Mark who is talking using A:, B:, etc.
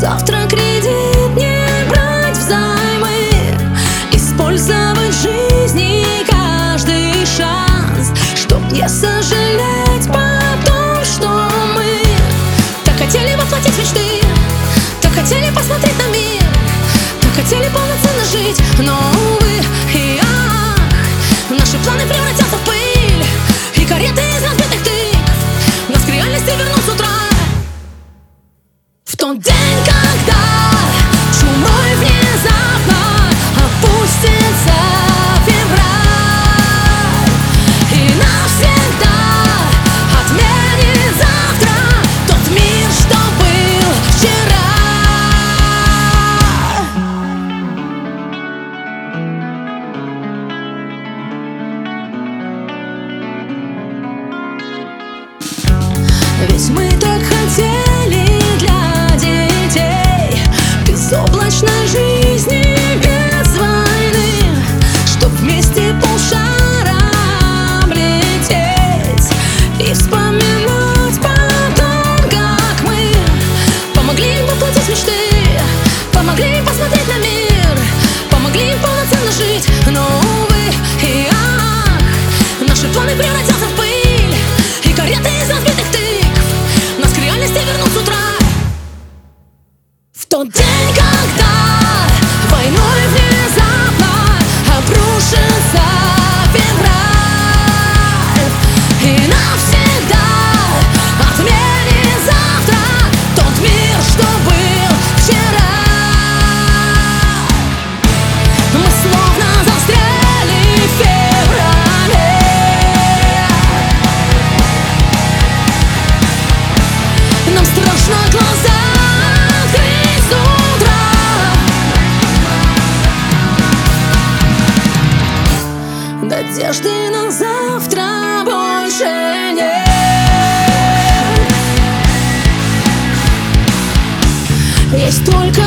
A: завтра кредит не брать взаймы, использовать в жизни каждый шанс, чтоб не сожалеть потом, что мы так хотели воплотить мечты, так хотели посмотреть на мир, так хотели полноценно жить, но увы и ах, наши планы превратятся в пыль и кареты из разбитых тыкв нас к реальности вернут с утра. В тот день, когда чумой внезапно опустится февраль и навсегда отменит завтра тот мир, что был вчера. Ведь мы так хотели для детей безоблачной жизни без войны, чтоб вместе полшара облететь и вспоминать потом, как мы помогли им воплотить мечты, помогли им посмотреть на мир, помогли им полноценно жить, но увы и ах, наши планы превратятся в пыль и кареты из разбитых тыкв нас к реальности вернут с утра. В тот день, когда войной внезапно обрушится февраль и навсегда отменит завтра тот мир, что был вчера, мы словно застряли в феврале. Нам страшно глаза открыть с утра. Надежды на завтра больше нет. Есть только